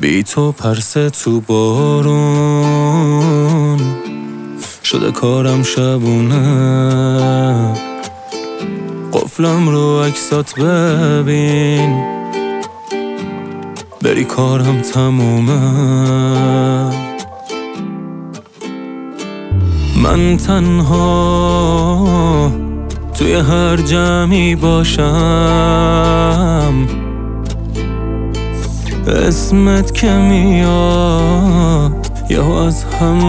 بی تو پرسه تو بارون شده کارم شبونه، قفلم رو عکسات ببین بری کارم تمومه. من تنها توی هر جمعی باشم، اسمت که میاد یهو از هم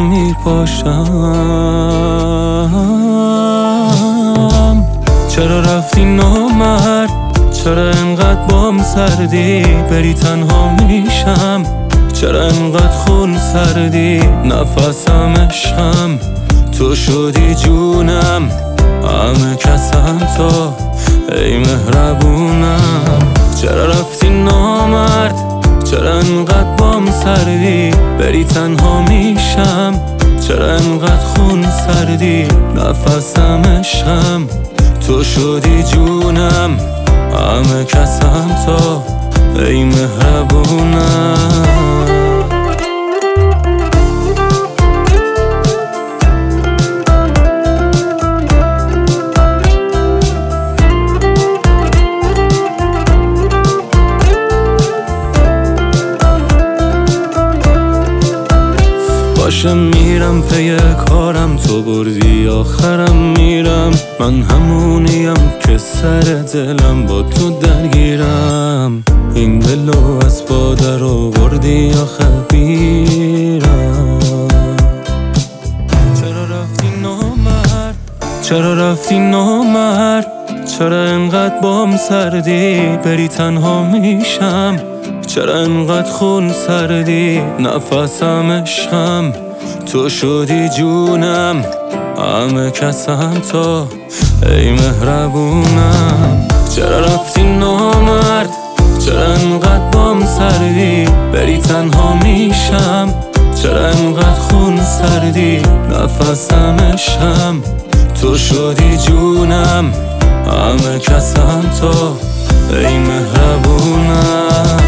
میپاشم. چرا رفتی نامرد؟ چرا انقدر بام سردی؟ بری تنها میشم. چرا انقدر خون سردی؟ نفسم عشقم، تو شدی جونم، همه کسم تو، ای مهربونم. چرا رفتی نامرد؟ چرا انقدر بام سردی؟ بری تنها میشم. چرا انقدر خون سردی؟ نفسم عشقم، تو شدی جونم، همه کسم تو، ای مهربونم. باشه میرم پی کارم، تو بردی آخرم میرم. من همونیم که سر دلم با تو درگیرم. این دلو از پا در آوردی آخه بیرم. چرا رفتی نامرد؟ چرا رفتی نامرد؟ چرا انقدر بام سردی؟ بری تنها میشم. چرا انقدر خون سردی؟ نفسم عشقم، تو شدی جونم، همه کسم تو، ای مهربونم. چرا رفتی نامرد؟ چرا انقدر بام سردی؟ بری تنها میشم. چرا انقدر خون سردی؟ نفسم عشقم، تو شدی جونم، همه کسم تو، ای مهربونم.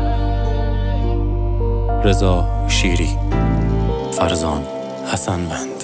رضا شیری، فرزان حسنوند.